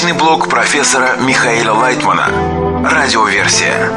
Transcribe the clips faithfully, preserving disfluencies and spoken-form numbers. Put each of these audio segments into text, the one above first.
Научный блог профессора Михаила Лайтмана. Радиоверсия.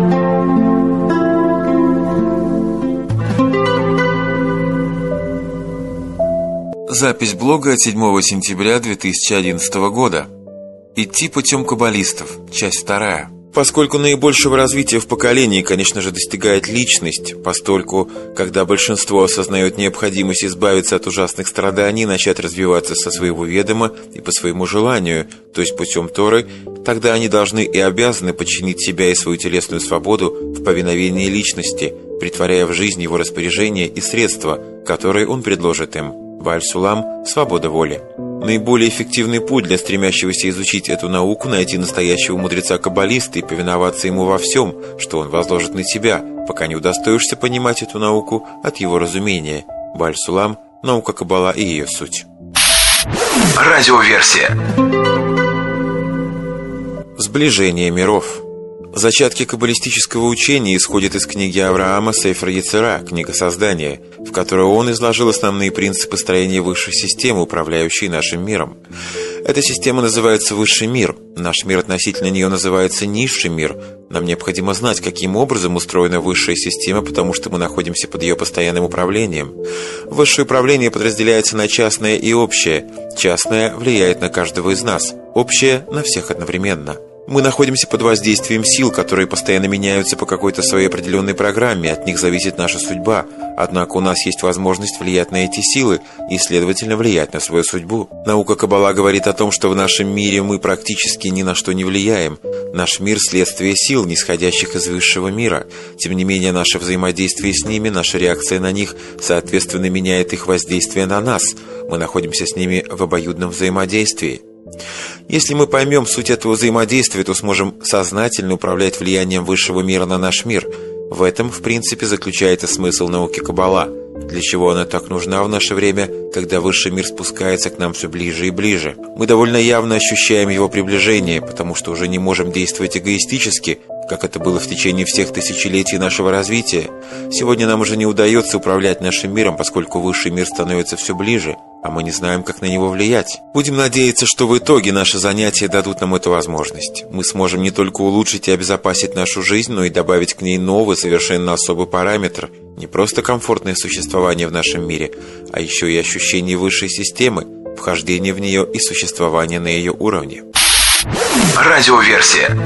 Запись блога от седьмого сентября две тысячи одиннадцатого года. Идти путем каббалистов. Часть вторая. Поскольку наибольшего развития в поколении, конечно же, достигает личность, постольку, когда большинство осознает необходимость избавиться от ужасных страданий, начать развиваться со своего ведома и по своему желанию, то есть путем Торы, тогда они должны и обязаны подчинить себя и свою телесную свободу в повиновении личности, претворяя в жизнь его распоряжения и средства, которые он предложит им. Бааль-Сулам – свобода воли. Наиболее эффективный путь для стремящегося изучить эту науку – найти настоящего мудреца-каббалиста и повиноваться ему во всем, что он возложит на тебя, пока не удостоишься понимать эту науку от его разумения. Бааль-Сулам – наука Каббала и ее суть. Радиоверсия. Сближение миров. Зачатки каббалистического учения исходят из книги Авраама «Сефер Йецера», книга создания, в которой он изложил основные принципы строения высшей системы, управляющей нашим миром. Эта система называется «Высший мир». Наш мир относительно нее называется «Низший мир». Нам необходимо знать, каким образом устроена высшая система, потому что мы находимся под ее постоянным управлением. Высшее управление подразделяется на частное и общее. Частное влияет на каждого из нас, общее – на всех одновременно. Мы находимся под воздействием сил, которые постоянно меняются по какой-то своей определенной программе, от них зависит наша судьба. Однако у нас есть возможность влиять на эти силы и, следовательно, влиять на свою судьбу. Наука Каббала говорит о том, что в нашем мире мы практически ни на что не влияем. Наш мир – следствие сил, нисходящих из высшего мира. Тем не менее, наше взаимодействие с ними, наша реакция на них, соответственно, меняет их воздействие на нас. Мы находимся с ними в обоюдном взаимодействии. Если мы поймем суть этого взаимодействия, то сможем сознательно управлять влиянием высшего мира на наш мир. В этом, в принципе, заключается смысл науки Каббала. Для чего она так нужна в наше время, когда высший мир спускается к нам все ближе и ближе? Мы довольно явно ощущаем его приближение, потому что уже не можем действовать эгоистически, как это было в течение всех тысячелетий нашего развития. Сегодня нам уже не удается управлять нашим миром, поскольку высший мир становится все ближе, а мы не знаем, как на него влиять. Будем надеяться, что в итоге наши занятия дадут нам эту возможность. Мы сможем не только улучшить и обезопасить нашу жизнь, но и добавить к ней новый, совершенно особый параметр. Не просто комфортное существование в нашем мире, а еще и ощущение высшей системы, вхождение в нее и существование на ее уровне. Радиоверсия.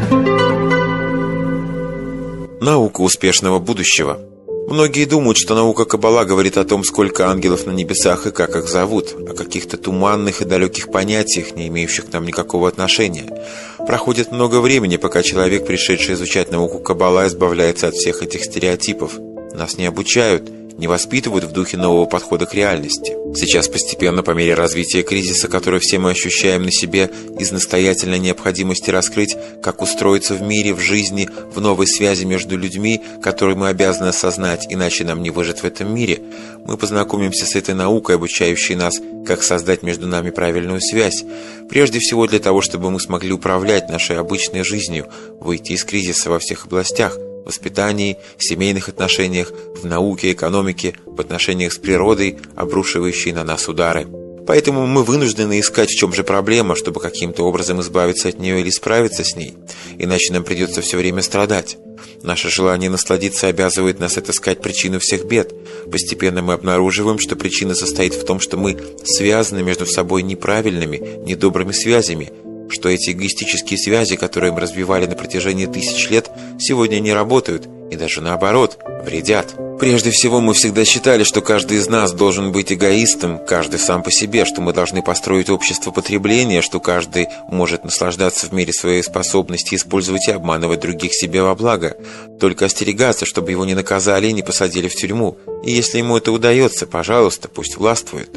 Наука успешного будущего. Многие думают, что наука Каббала говорит о том, сколько ангелов на небесах и как их зовут, о каких-то туманных и далеких понятиях, не имеющих к нам никакого отношения. Проходит много времени, пока человек, пришедший изучать науку Каббала, избавляется от всех этих стереотипов. Нас не обучают, не воспитывают в духе нового подхода к реальности. Сейчас постепенно, по мере развития кризиса, который все мы ощущаем на себе, из настоятельной необходимости раскрыть, как устроиться в мире, в жизни, в новой связи между людьми, которые мы обязаны осознать, иначе нам не выжить в этом мире, мы познакомимся с этой наукой, обучающей нас, как создать между нами правильную связь, прежде всего для того, чтобы мы смогли управлять нашей обычной жизнью, выйти из кризиса во всех областях, в воспитании, семейных отношениях, в науке, экономике, в отношениях с природой, обрушивающей на нас удары. Поэтому мы вынуждены искать, в чем же проблема, чтобы каким-то образом избавиться от нее или справиться с ней. Иначе нам придется все время страдать. Наше желание насладиться обязывает нас отыскать причину всех бед. Постепенно мы обнаруживаем, что причина состоит в том, что мы связаны между собой неправильными, недобрыми связями, что эти эгоистические связи, которые мы развивали на протяжении тысяч лет, сегодня не работают и даже наоборот, вредят. Прежде всего, мы всегда считали, что каждый из нас должен быть эгоистом, каждый сам по себе, что мы должны построить общество потребления, что каждый может наслаждаться в мере своей способности, использовать и обманывать других себе во благо, только остерегаться, чтобы его не наказали и не посадили в тюрьму. И если ему это удается, пожалуйста, пусть властвует.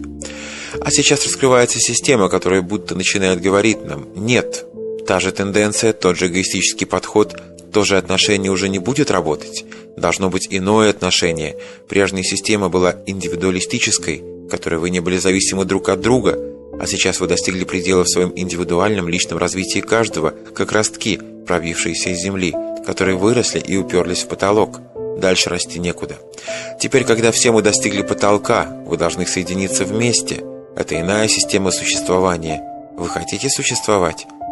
А сейчас раскрывается система, которая будто начинает говорить нам: нет, та же тенденция, тот же эгоистический подход, то же отношение уже не будет работать. Должно быть иное отношение. Прежняя система была индивидуалистической, в которой вы не были зависимы друг от друга, а сейчас вы достигли предела в своем индивидуальном личном развитии каждого, как ростки, пробившиеся из земли, которые выросли и уперлись в потолок. Дальше расти некуда. Теперь, когда все мы достигли потолка, вы должны соединиться вместе. Это иная система существования. Вы хотите существовать?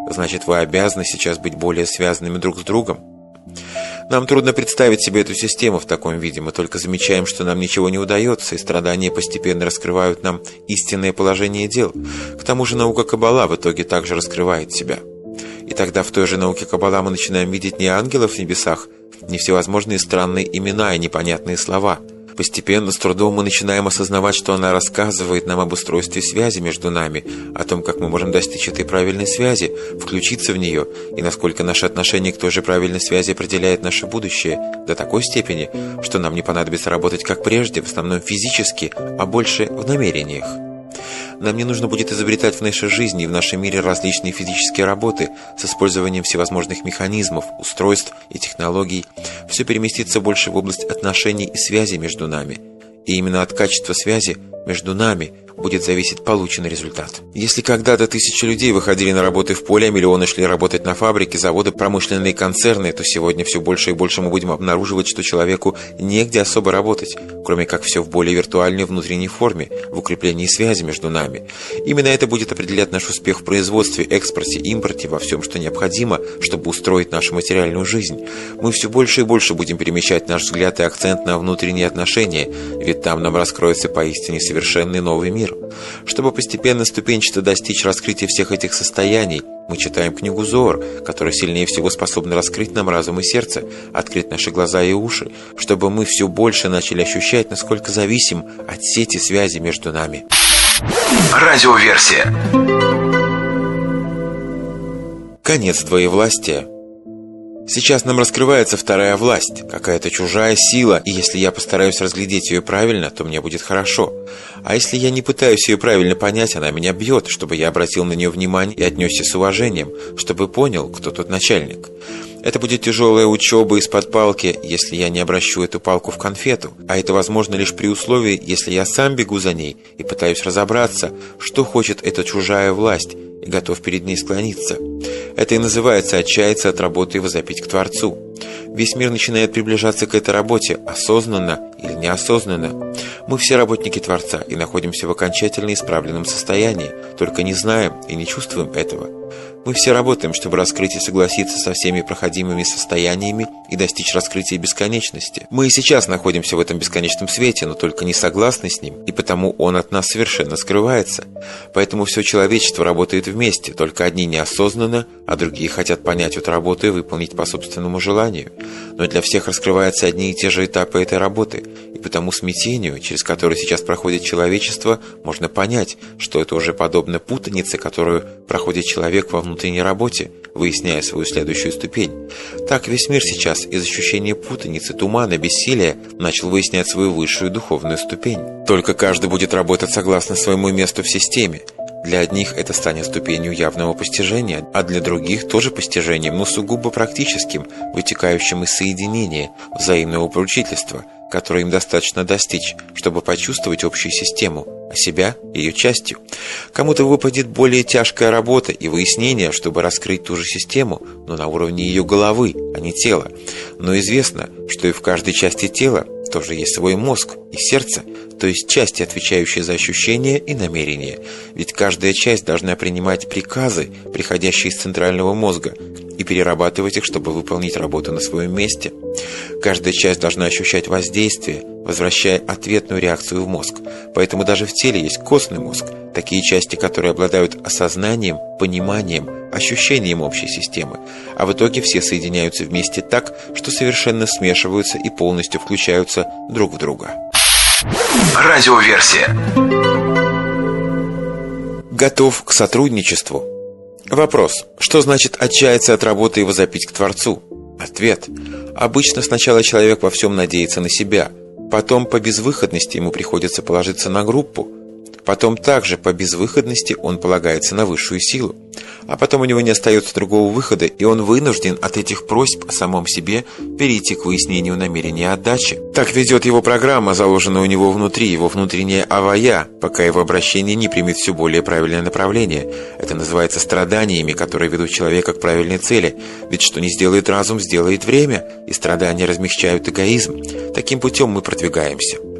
значит, вы обязаны сейчас быть более связанными друг с другом. Нам трудно представить себе эту систему в таком виде, мы только замечаем, что нам ничего не удается, и страдания постепенно раскрывают нам истинное положение дел. К тому же наука Каббала в итоге также раскрывает себя. И тогда в той же науке Каббала мы начинаем видеть не ангелов в небесах, не всевозможные странные имена и непонятные слова. Постепенно, с трудом мы начинаем осознавать, что она рассказывает нам об устройстве связи между нами, о том, как мы можем достичь этой правильной связи, включиться в нее, и насколько наше отношение к той же правильной связи определяет наше будущее до такой степени, что нам не понадобится работать как прежде, в основном физически, а больше в намерениях. Нам не нужно будет изобретать в нашей жизни и в нашем мире различные физические работы с использованием всевозможных механизмов, устройств и технологий. Все переместится больше в область отношений и связи между нами. И именно от качества связи между нами будет зависеть полученный результат. Если когда-то тысячи людей выходили на работы в поле, а миллионы шли работать на фабрики, заводы, промышленные концерны, то сегодня все больше и больше мы будем обнаруживать, что человеку негде особо работать, кроме как все в более виртуальной внутренней форме, в укреплении связи между нами. Именно это будет определять наш успех в производстве, экспорте, импорте, во всем, что необходимо, чтобы устроить нашу материальную жизнь. Мы все больше и больше будем перемещать наш взгляд и акцент на внутренние отношения, ведь там нам раскроется поистине совершенный новый мир. Чтобы постепенно, ступенчато достичь раскрытия всех этих состояний, мы читаем книгу Зоар, которая сильнее всего способна раскрыть нам разум и сердце, открыть наши глаза и уши, чтобы мы все больше начали ощущать, насколько зависим от сети связи между нами. Радиоверсия. Конец двоевластия. Сейчас нам раскрывается вторая власть, какая-то чужая сила, и если я постараюсь разглядеть ее правильно, то мне будет хорошо. А если я не пытаюсь ее правильно понять, она меня бьет, чтобы я обратил на нее внимание и отнесся с уважением, чтобы понял, кто тут начальник. Это будет тяжелая учеба из-под палки, если я не обращу эту палку в конфету, а это возможно лишь при условии, если я сам бегу за ней и пытаюсь разобраться, что хочет эта чужая власть, и готов перед ней склониться. Это и называется отчаяться от работы и возопить к Творцу. Весь мир начинает приближаться к этой работе, осознанно или неосознанно. Мы все работники Творца и находимся в окончательно исправленном состоянии, только не знаем и не чувствуем этого. Мы все работаем, чтобы раскрыть и согласиться со всеми проходимыми состояниями и достичь раскрытия бесконечности. Мы и сейчас находимся в этом бесконечном свете, но только не согласны с ним, и потому он от нас совершенно скрывается. Поэтому все человечество работает вместе, только одни неосознанно, а другие хотят понять эту работу и выполнить по собственному желанию. Но для всех раскрываются одни и те же этапы этой работы, и потому смятению, через которое сейчас проходит человечество, можно понять, что это уже подобно путанице, которую проходит человек во внутренней работе, выясняя свою следующую ступень. Так весь мир сейчас из ощущения путаницы, тумана, бессилия начал выяснять свою высшую духовную ступень. Только каждый будет работать согласно своему месту в системе. Для одних это станет ступенью явного постижения, а для других тоже постижением, но сугубо практическим, вытекающим из соединения, взаимного поручительства, которое им достаточно достичь, чтобы почувствовать общую систему, а себя ее частью. Кому-то выпадет более тяжкая работа и выяснение, чтобы раскрыть ту же систему, но на уровне ее головы, а не тела. Но известно, что и в каждой части тела тоже есть свой мозг и сердце, то есть части, отвечающие за ощущения и намерения. Ведь каждая часть должна принимать приказы, приходящие из центрального мозга, и перерабатывать их, чтобы выполнить работу на своем месте. Каждая часть должна ощущать воздействие, возвращая ответную реакцию в мозг. Поэтому даже в теле есть костный мозг, такие части, которые обладают осознанием, пониманием, ощущением общей системы. А в итоге все соединяются вместе так, что совершенно смешиваются и полностью включаются друг в друга. Радиоверсия. Готов к сотрудничеству? Вопрос. Что значит отчаяться от работы и возопить к Творцу? Ответ. Обычно сначала человек во всем надеется на себя, потом по безвыходности ему приходится положиться на группу, потом также по безвыходности он полагается на высшую силу, а потом у него не остается другого выхода, и он вынужден от этих просьб о самом себе перейти к выяснению намерения отдачи. Так ведет его программа, заложенная у него внутри, его внутренняя авая, пока его обращение не примет все более правильное направление. Это называется страданиями, которые ведут человека к правильной цели. Ведь что не сделает разум, сделает время, и страдания размягчают эгоизм. Таким путем мы продвигаемся.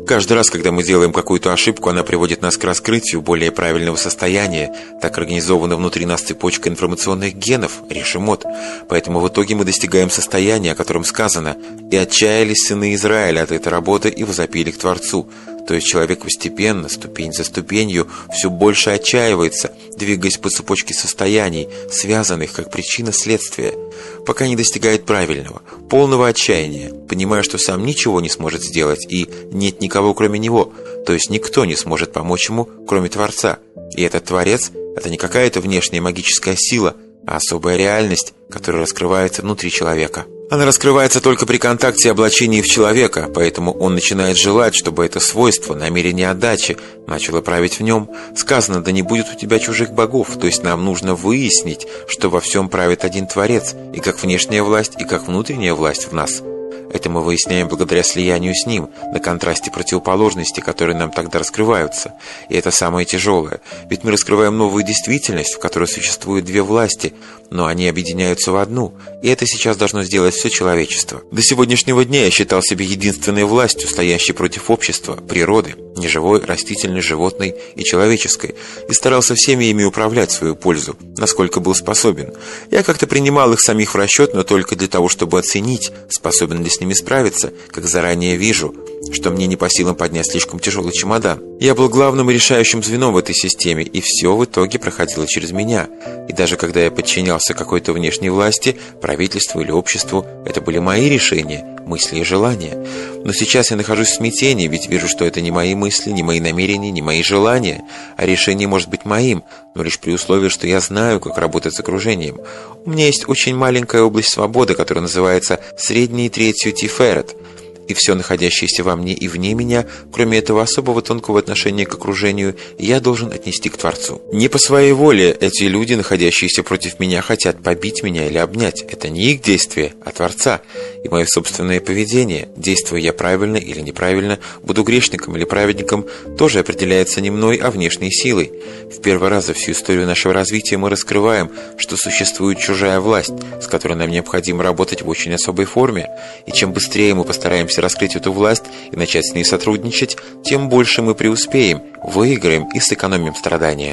Каждый раз, когда мы делаем какую-то ошибку, она приводит нас к раскрытию более правильного состояния. Так организована внутри нас цепочка информационных генов, решимот. Поэтому в итоге мы достигаем состояния, о котором сказано: «И отчаялись сыны Израиля от этой работы и возопили к Творцу». То есть человек постепенно, ступень за ступенью, все больше отчаивается, двигаясь по цепочке состояний, связанных как причина следствия, пока не достигает правильного, полного отчаяния, понимая, что сам ничего не сможет сделать и нет никого кроме него, то есть никто не сможет помочь ему, кроме Творца. И этот Творец – это не какая-то внешняя магическая сила, а особая реальность, которая раскрывается внутри человека. Она раскрывается только при контакте и облачении в человека, поэтому он начинает желать, чтобы это свойство, намерение отдачи, начало править в нем. Сказано: «Да не будет у тебя чужих богов», то есть нам нужно выяснить, что во всем правит один Творец, и как внешняя власть, и как внутренняя власть в нас. Это мы выясняем благодаря слиянию с Ним, на контрасте противоположности, которые нам тогда раскрываются. И это самое тяжелое, ведь мы раскрываем новую действительность, в которой существуют две власти, но они объединяются в одну, и это сейчас должно сделать все человечество. До сегодняшнего дня я считал себя единственной властью, стоящей против общества, природы, неживой, растительной, животной и человеческой, и старался всеми ими управлять в свою пользу, насколько был способен. Я как-то принимал их самих в расчет, но только для того, чтобы оценить, способен ли с ними справиться, как заранее вижу, что мне не по силам поднять слишком тяжелый чемодан. Я был главным и решающим звеном в этой системе, и все в итоге проходило через меня. И даже когда я подчинялся какой-то внешней власти, правительству или обществу, это были мои решения, мысли и желания. Но сейчас я нахожусь в смятении, ведь вижу, что это не мои мысли, не мои намерения, не мои желания, а решение может быть моим, но лишь при условии, что я знаю, как работать с окружением. У меня есть очень маленькая область свободы, которая называется «средний третью Тиферет», и все находящееся во мне и вне меня, кроме этого особого тонкого отношения к окружению, я должен отнести к Творцу. Не по своей воле эти люди, находящиеся против меня, хотят побить меня или обнять. Это не их действие, а Творца. И мое собственное поведение, действуя я правильно или неправильно, буду грешником или праведником, тоже определяется не мной, а внешней силой. В первый раз за всю историю нашего развития мы раскрываем, что существует чужая власть, с которой нам необходимо работать в очень особой форме. И чем быстрее мы постараемся раскрыть эту власть и начать с ней сотрудничать, тем больше мы преуспеем, выиграем и сэкономим страдания.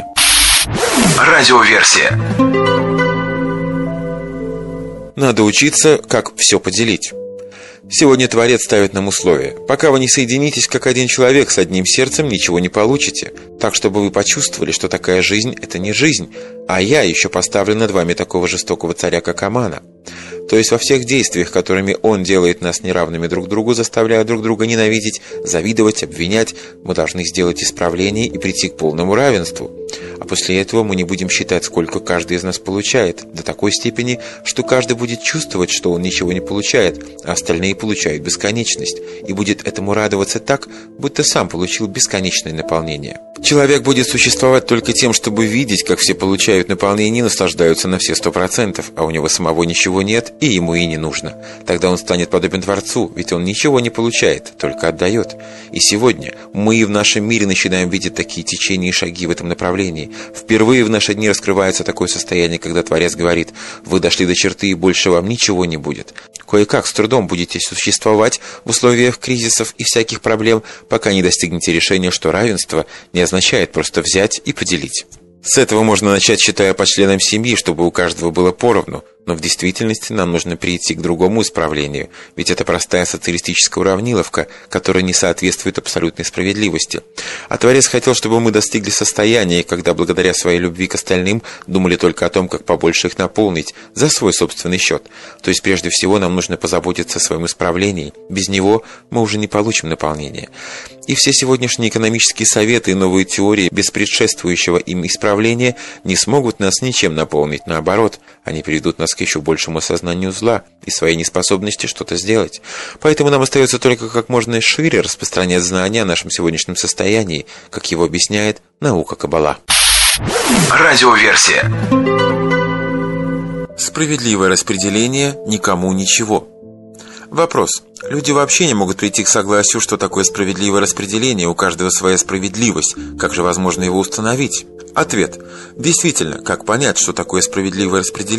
Радиоверсия. Надо учиться, как все поделить. Сегодня Творец ставит нам условия. Пока вы не соединитесь как один человек с одним сердцем, ничего не получите. Так, чтобы вы почувствовали, что такая жизнь – это не жизнь, а я еще поставлю над вами такого жестокого царя, как Амана. То есть во всех действиях, которыми он делает нас неравными друг другу, заставляя друг друга ненавидеть, завидовать, обвинять, мы должны сделать исправление и прийти к полному равенству. А после этого мы не будем считать, сколько каждый из нас получает, до такой степени, что каждый будет чувствовать, что он ничего не получает, а остальные получают бесконечность, и будет этому радоваться так, будто сам получил бесконечное наполнение. Человек будет существовать только тем, чтобы видеть, как все получают наполнение и наслаждаются на все сто процентов, а у него самого ничего нет, и ему и не нужно. Тогда он станет подобен Творцу, ведь он ничего не получает, только отдает. И сегодня мы в нашем мире начинаем видеть такие течения и шаги в этом направлении. Впервые в наши дни раскрывается такое состояние, когда Творец говорит: «Вы дошли до черты, и больше вам ничего не будет». Кое-как с трудом будете существовать в условиях кризисов и всяких проблем, пока не достигнете решения, что равенство не означает просто взять и поделить. С этого можно начать, считая по членам семьи, чтобы у каждого было поровну. Но в действительности нам нужно перейти к другому исправлению, ведь это простая социалистическая уравниловка, которая не соответствует абсолютной справедливости. А Творец хотел, чтобы мы достигли состояния, когда благодаря своей любви к остальным думали только о том, как побольше их наполнить за свой собственный счет. То есть прежде всего нам нужно позаботиться о своем исправлении. Без него мы уже не получим наполнения. И все сегодняшние экономические советы и новые теории без предшествующего им исправления не смогут нас ничем наполнить. Наоборот, они приведут нас к еще большему осознанию зла и своей неспособности что-то сделать. Поэтому нам остается только как можно шире распространять знания о нашем сегодняшнем состоянии, как его объясняет наука Каббала. Радиоверсия. Справедливое распределение никому ничего. Вопрос. Люди вообще не могут прийти к согласию, что такое справедливое распределение, у каждого своя справедливость. Как же возможно его установить? Ответ. Действительно, как понять, что такое справедливое распределение,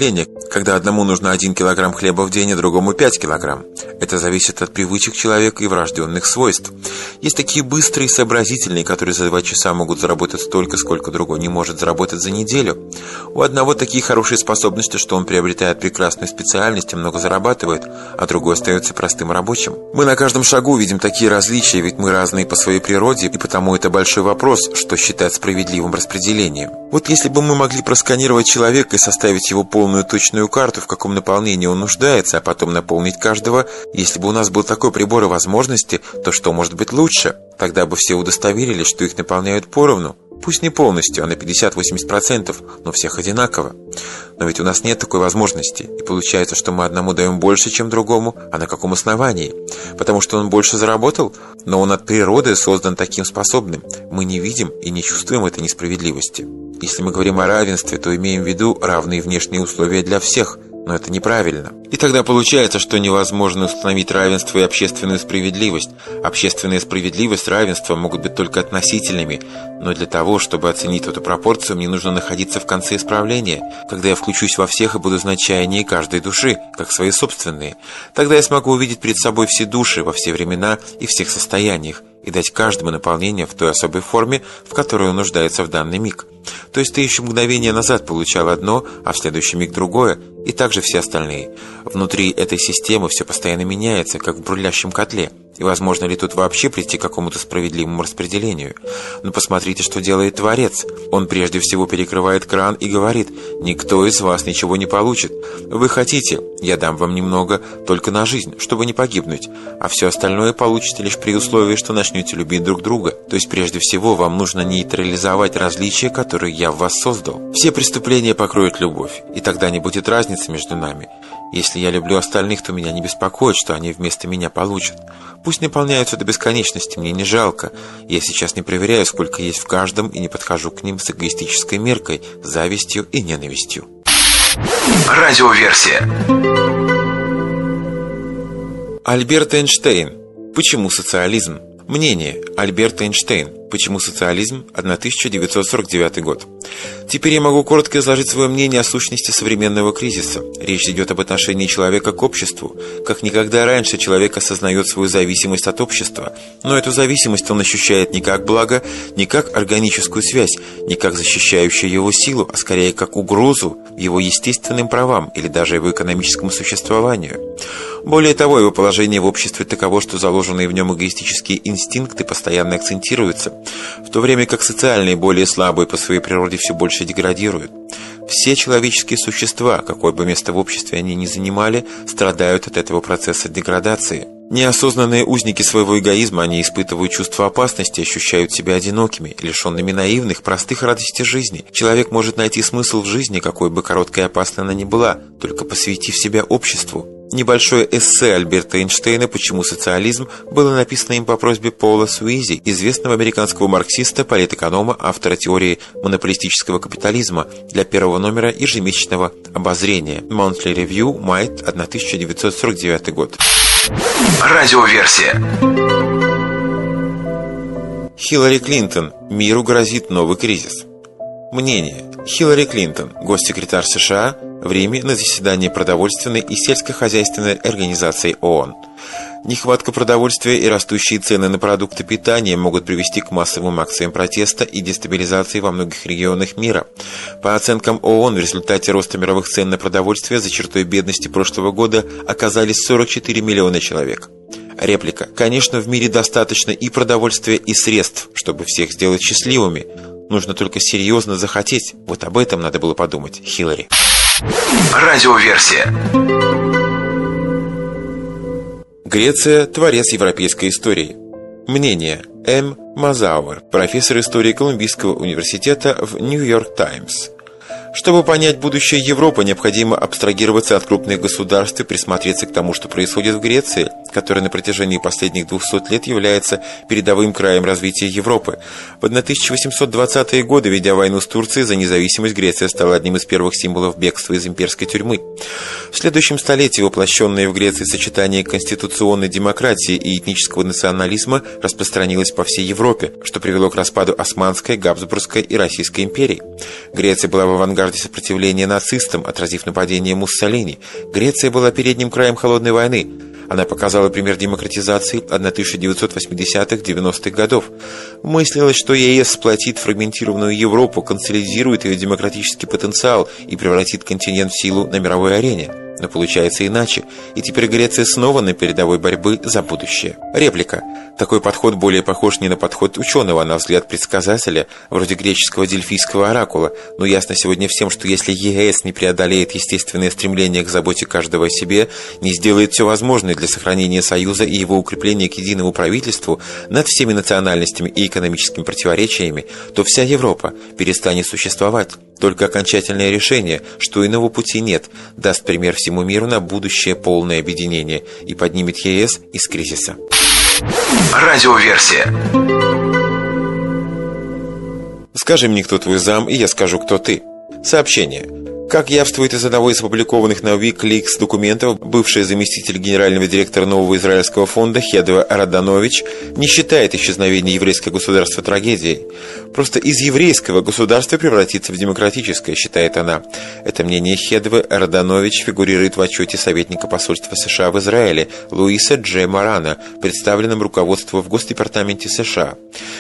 когда одному нужно один килограмм хлеба в день, а другому пять килограмм. Это зависит от привычек человека и врожденных свойств. Есть такие быстрые и сообразительные, которые за два часа могут заработать столько, сколько другой не может заработать за неделю. У одного такие хорошие способности, что он приобретает прекрасную специальность и много зарабатывает, а другой остается простым рабочим. Мы на каждом шагу видим такие различия, ведь мы разные по своей природе, и потому это большой вопрос, что считать справедливым распределением. Вот если бы мы могли просканировать человека и составить его полную точную карту, в каком наполнении он нуждается, а потом наполнить каждого, если бы у нас был такой прибор и возможности, то что может быть лучше? Тогда бы все удостоверились, что их наполняют поровну. Пусть не полностью, а на пятьдесят-восемьдесят процентов, но всех одинаково. Но ведь у нас нет такой возможности, и получается, что мы одному даем больше, чем другому, а на каком основании? Потому что он больше заработал, но он от природы создан таким способным. Мы не видим и не чувствуем этой несправедливости. Если мы говорим о равенстве, то имеем в виду равные внешние условия для всех, но это неправильно. И тогда получается, что невозможно установить равенство и общественную справедливость. Общественная справедливость и равенство могут быть только относительными, но для того, чтобы оценить эту пропорцию, мне нужно находиться в конце исправления, когда я включусь во всех и буду знать чаяния каждой души, как свои собственные. Тогда я смогу увидеть перед собой все души во все времена и всех состояниях, и дать каждому наполнение в той особой форме, в которой он нуждается в данный миг. То есть ты еще мгновение назад получал одно, а в следующий миг другое, и также все остальные. Внутри этой системы все постоянно меняется, как в бурлящем котле. И возможно ли тут вообще прийти к какому-то справедливому распределению? Но посмотрите, что делает Творец. Он прежде всего перекрывает кран и говорит: «Никто из вас ничего не получит. Вы хотите, я дам вам немного, только на жизнь, чтобы не погибнуть, а все остальное получите лишь при условии, что начнете любить друг друга». То есть прежде всего вам нужно нейтрализовать различия, которые я в вас создал. Все преступления покроет любовь, и тогда не будет разницы между нами. Если я люблю остальных, то меня не беспокоит, что они вместо меня получат. Пусть наполняются до бесконечности, мне не жалко. Я сейчас не проверяю, сколько есть в каждом, и не подхожу к ним с эгоистической меркой, завистью и ненавистью. Радиоверсия. Альберт Эйнштейн. Почему социализм? Мнение. Альберт Эйнштейн. Почему социализм? тысяча девятьсот сорок девятый год. Теперь я могу коротко изложить свое мнение о сущности современного кризиса. Речь идет об отношении человека к обществу. Как никогда раньше человек осознает свою зависимость от общества. Но эту зависимость он ощущает не как благо, не как органическую связь, не как защищающую его силу, а скорее как угрозу его естественным правам или даже его экономическому существованию. Более того, его положение в обществе таково, что заложенные в нем эгоистические инстинкты постоянно акцентируются, в то время как социальные, более слабые по своей природе, все больше деградируют. Все человеческие существа, какое бы место в обществе они ни занимали, страдают от этого процесса деградации. Неосознанные узники своего эгоизма, они испытывают чувство опасности, ощущают себя одинокими, лишенными наивных, простых радостей жизни. Человек может найти смысл в жизни, какой бы короткой и опасной она ни была, только посвятив себя обществу. Небольшое эссе Альберта Эйнштейна «Почему социализм» было написано им по просьбе Пола Суизи, известного американского марксиста, политэконома, автора теории монополистического капитализма, для первого номера ежемесячного обозрения Monthly Review, май тысяча девятьсот сорок девятый год. Радиоверсия. Хиллари Клинтон. Миру грозит новый кризис. Мнение. Хиллари Клинтон, госсекретарь США, в Риме на заседании продовольственной и сельскохозяйственной организации ООН. Нехватка продовольствия и растущие цены на продукты питания могут привести к массовым акциям протеста и дестабилизации во многих регионах мира. По оценкам ООН, в результате роста мировых цен на продовольствие за чертой бедности прошлого года оказались сорок четыре миллиона человек. Реплика. Конечно, в мире достаточно и продовольствия, и средств, чтобы всех сделать счастливыми. Нужно только серьезно захотеть. Вот об этом надо было подумать, Хиллари. Радиоверсия. Греция – творец европейской истории. Мнение. М. Мазауэр, профессор истории Колумбийского университета в Нью-Йорк Таймс. Чтобы понять будущее Европы, необходимо абстрагироваться от крупных государств и присмотреться к тому, что происходит в Греции, которая на протяжении последних двухсот лет является передовым краем развития Европы. В тысяча восемьсот двадцатые годы, ведя войну с Турцией за независимость, Греция стала одним из первых символов бегства из имперской тюрьмы. В следующем столетии воплощенное в Греции сочетание конституционной демократии и этнического национализма распространилось по всей Европе, что привело к распаду Османской, Габсбургской и Российской империй. Греция была в авангарде авангарде сопротивления нацистам, отразив нападение Муссолини. Греция была передним краем холодной войны. Она показала пример демократизации тысяча девятьсот восьмидесятых-девяностых годов. Мыслилось, что ЕС сплотит фрагментированную Европу, консолидирует ее демократический потенциал и превратит континент в силу на мировой арене. Но получается иначе, и теперь Греция снова на передовой борьбы за будущее. Реплика. Такой подход более похож не на подход ученого, а на взгляд предсказателя, вроде греческого дельфийского оракула. Но ясно сегодня всем, что если ЕС не преодолеет естественное стремление к заботе каждого о себе, не сделает все возможное для сохранения Союза и его укрепления к единому правительству над всеми национальностями и экономическими противоречиями, то вся Европа перестанет существовать. Только окончательное решение, что иного пути нет, даст пример всему миру на будущее полное объединение и поднимет ЕС из кризиса. Радиоверсия. Скажи мне, кто твой зам, и я скажу, кто ты. Сообщение. Как явствует из одного из опубликованных на Wikileaks документов, бывший заместитель генерального директора нового израильского фонда Хедва Раданович не считает исчезновение еврейского государства трагедией. Просто из еврейского государства превратится в демократическое, считает она. Это мнение Хедвы Раданович фигурирует в отчете советника посольства США в Израиле Луиса Дж. Марана, представленном руководству в Госдепартаменте США.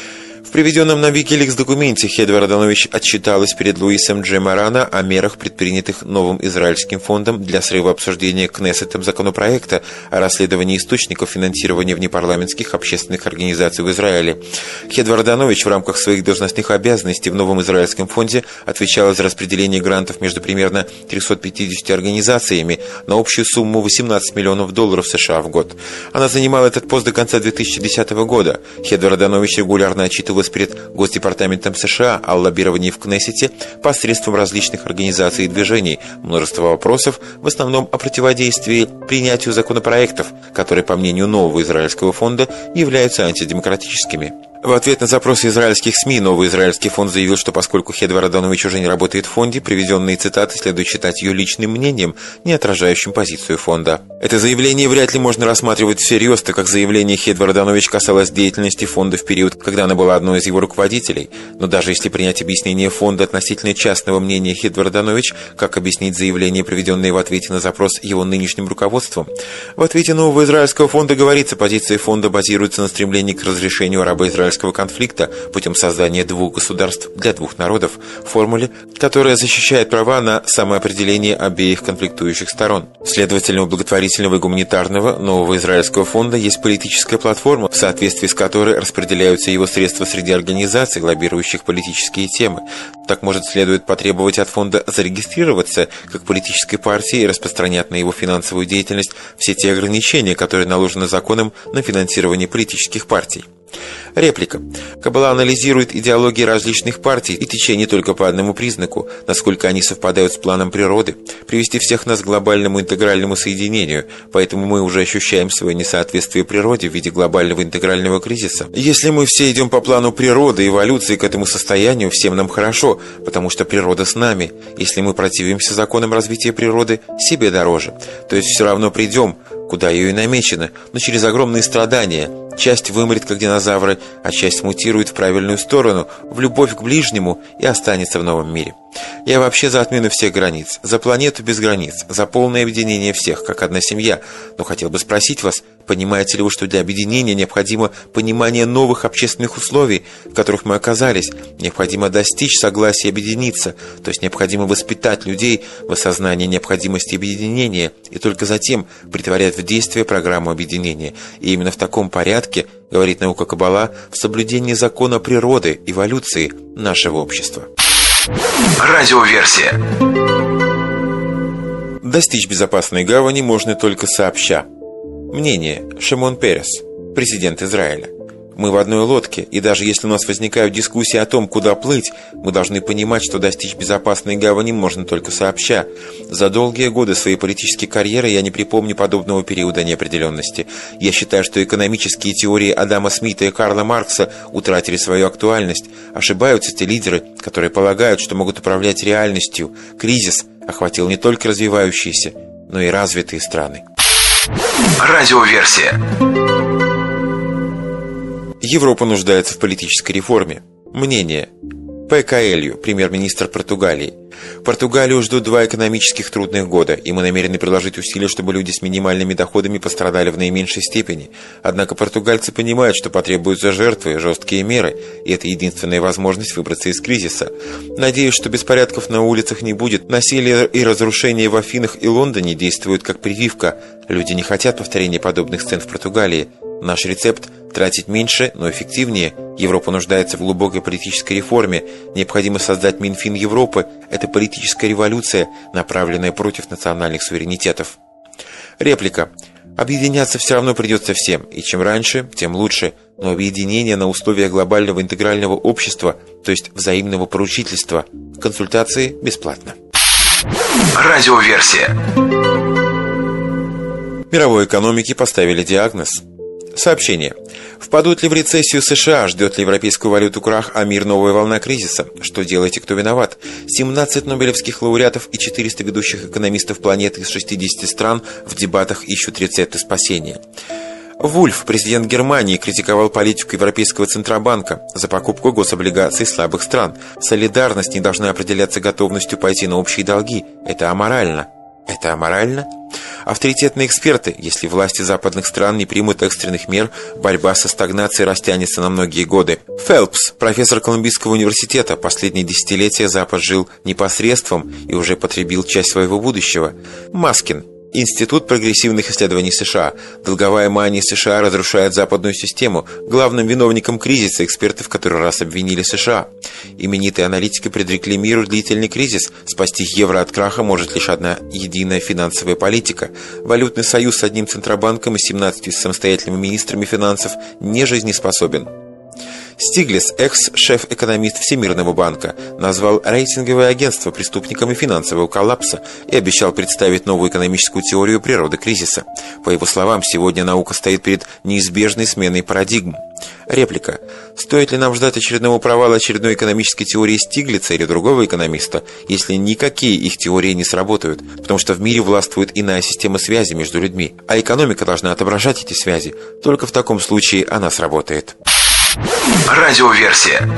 В приведенном на Wikileaks документе Хедва Раданович отчиталась перед Луисом Дж. Марана о мерах, предпринятых новым израильским фондом для срыва обсуждения Кнессетом законопроекта о расследовании источников финансирования внепарламентских общественных организаций в Израиле. Хедва Раданович в рамках своих должностных обязанностей в новом израильском фонде отвечала за распределение грантов между примерно трёхсот пятьюдесятью организациями на общую сумму восемнадцать миллионов долларов США в год. Она занимала этот пост до конца две тысячи десятого года. Хедва Раданович регулярно отчитывалась перед Госдепартаментом США о лоббировании в Кнессете посредством различных организаций и движений, множество вопросов, в основном о противодействии принятию законопроектов, которые, по мнению нового израильского фонда, являются антидемократическими. В ответ на запросы израильских СМИ новый израильский фонд заявил, что поскольку Хедва Раданович уже не работает в фонде, приведенные цитаты следует считать ее личным мнением, не отражающим позицию фонда. Это заявление вряд ли можно рассматривать всерьез, так как заявление Хедва Раданович касалось деятельности фонда в период, когда она была одной из его руководителей. Но даже если принять объяснение фонда относительно частного мнения Хедва Раданович, как объяснить заявление, приведенное в ответе на запрос его нынешним руководством? В ответе нового израильского фонда говорится, позиция фонда базируется на стремлении к разрешению арабо-израильского конфликта путем создания двух государств для двух народов, формуле, которая защищает права на самоопределение обеих конфликтующих сторон. Следовательно, у благотворительного и гуманитарного нового израильского фонда есть политическая платформа, в соответствии с которой распределяются его средства среди организаций, лоббирующих политические темы. Так, может, следует потребовать от фонда зарегистрироваться как политической партии и распространять на его финансовую деятельность все те ограничения, которые наложены законом на финансирование политических партий. Реплика. Каббала анализирует идеологии различных партий и течений только по одному признаку, насколько они совпадают с планом природы, привести всех нас к глобальному интегральному соединению, поэтому мы уже ощущаем свое несоответствие природе в виде глобального интегрального кризиса. Если мы все идем по плану природы, эволюции к этому состоянию, всем нам хорошо, потому что природа с нами. Если мы противимся законам развития природы, себе дороже. То есть все равно придем, куда ее и намечено, но через огромные страдания. Часть вымрет, как динозавры, а часть мутирует в правильную сторону, в любовь к ближнему и останется в новом мире. Я вообще за отмену всех границ, за планету без границ, за полное объединение всех, как одна семья. Но хотел бы спросить вас, понимаете ли вы, что для объединения необходимо понимание новых общественных условий, в которых мы оказались, необходимо достичь согласия объединиться, то есть необходимо воспитать людей в осознании необходимости объединения и только затем претворять в действие программу объединения. И именно в таком порядке, говорит наука Каббала, в соблюдении закона природы, эволюции нашего общества. Радиоверсия. Достичь безопасной гавани можно только сообща. Мнение. Шимон Перес, президент Израиля. Мы в одной лодке, и даже если у нас возникают дискуссии о том, куда плыть, мы должны понимать, что достичь безопасной гавани можно только сообща. За долгие годы своей политической карьеры я не припомню подобного периода неопределенности. Я считаю, что экономические теории Адама Смита и Карла Маркса утратили свою актуальность. Ошибаются те лидеры, которые полагают, что могут управлять реальностью. Кризис охватил не только развивающиеся, но и развитые страны. Радиоверсия. Европа нуждается в политической реформе. Мнение. Пе Коэлью, премьер-министр Португалии. Португалию ждут два экономических трудных года, и мы намерены приложить усилия, чтобы люди с минимальными доходами пострадали в наименьшей степени. Однако португальцы понимают, что потребуются жертвы, жесткие меры, и это единственная возможность выбраться из кризиса. Надеюсь, что беспорядков на улицах не будет. Насилие и разрушения в Афинах и Лондоне действуют как прививка. Люди не хотят повторения подобных сцен в Португалии. Наш рецепт – тратить меньше, но эффективнее. Европа нуждается в глубокой политической реформе. Необходимо создать Минфин Европы. Это политическая революция, направленная против национальных суверенитетов. Реплика. Объединяться все равно придется всем, и чем раньше, тем лучше. Но объединение на условиях глобального интегрального общества, то есть взаимного поручительства. Консультации бесплатно. Радиоверсия. Мировой экономике поставили диагноз. Сообщение. Впадут ли в рецессию США, ждет ли европейскую валюту крах, а мир новая волна кризиса? Что делаете, кто виноват? семнадцать нобелевских лауреатов и четыреста ведущих экономистов планеты из шестидесяти стран в дебатах ищут рецепты спасения. Вульф, президент Германии, критиковал политику Европейского Центробанка за покупку гособлигаций слабых стран. Солидарность не должна определяться готовностью пойти на общие долги. Это аморально. Это аморально? Авторитетные эксперты, если власти западных стран не примут экстренных мер, борьба со стагнацией растянется на многие годы. Фелпс, профессор Колумбийского университета, последние десятилетия Запад жил непосредством и уже потребил часть своего будущего. Маскин, Институт прогрессивных исследований США. Долговая мания США разрушает западную систему. Главным виновником кризиса эксперты в который раз обвинили США. Именитые аналитики предрекли миру длительный кризис. Спасти евро от краха может лишь одна единая финансовая политика. Валютный союз с одним центробанком и семнадцатью самостоятельными министрами финансов не жизнеспособен. Стиглиц, экс-шеф-экономист Всемирного банка, назвал рейтинговое агентство преступниками финансового коллапса и обещал представить новую экономическую теорию природы кризиса. По его словам, сегодня наука стоит перед неизбежной сменой парадигм. Реплика. Стоит ли нам ждать очередного провала очередной экономической теории Стиглица или другого экономиста, если никакие их теории не сработают, потому что в мире властвует иная система связи между людьми, а экономика должна отображать эти связи. Только в таком случае она сработает. Радиоверсия.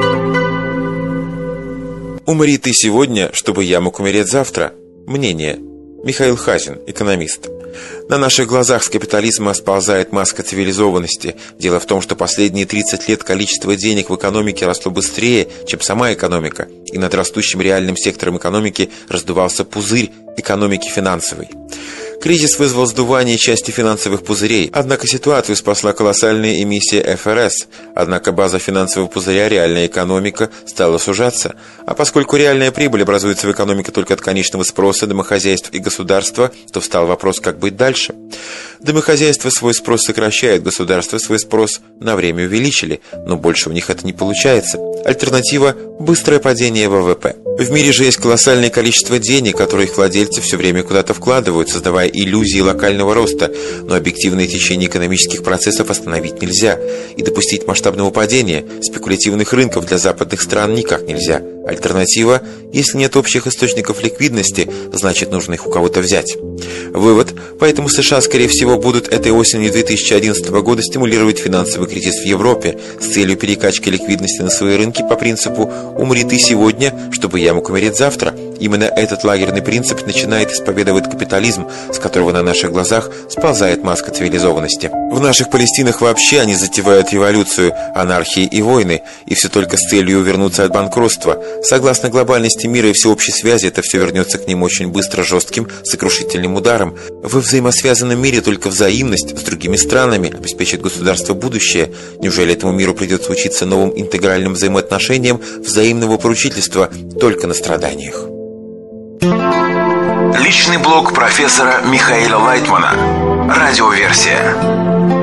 Умри ты сегодня, чтобы я мог умереть завтра. Мнение. Михаил Хазин, экономист. На наших глазах с капитализма сползает маска цивилизованности. Дело в том, что последние тридцать лет количество денег в экономике росло быстрее, чем сама экономика, и над растущим реальным сектором экономики раздувался пузырь экономики финансовой. Кризис вызвал сдувание части финансовых пузырей, однако ситуацию спасла колоссальная эмиссия эф эр эс. Однако база финансового пузыря, реальная экономика, стала сужаться. А поскольку реальная прибыль образуется в экономике только от конечного спроса домохозяйств и государства, то встал вопрос, как быть дальше. Домохозяйства свой спрос сокращают, государства свой спрос на время увеличили, но больше у них это не получается. Альтернатива – быстрое падение вэ вэ пэ. В мире же есть колоссальное количество денег, которые их владельцы все время куда-то вкладывают, создавая иллюзии локального роста, но объективное течение экономических процессов остановить нельзя, и допустить масштабного падения спекулятивных рынков для западных стран никак нельзя. Альтернатива – если нет общих источников ликвидности, значит нужно их у кого-то взять. Вывод – поэтому США, скорее всего, будут этой осенью две тысячи одиннадцатого года стимулировать финансовый кризис в Европе с целью перекачки ликвидности на свои рынки по принципу «умри ты сегодня, чтобы я мог умереть завтра». Именно этот лагерный принцип начинает исповедовать капитализм, с которого на наших глазах сползает маска цивилизованности. В наших Палестинах вообще они затевают революцию, анархии и войны, и все только с целью увернуться от банкротства. Согласно глобальности мира и всеобщей связи, это все вернется к ним очень быстро, жестким, сокрушительным ударом. Во взаимосвязанном мире только взаимность с другими странами обеспечит государство будущее. Неужели этому миру придется учиться новым интегральным взаимоотношениям взаимного поручительства только на страданиях? Личный блог профессора Михаила Лайтмана. Радиоверсия.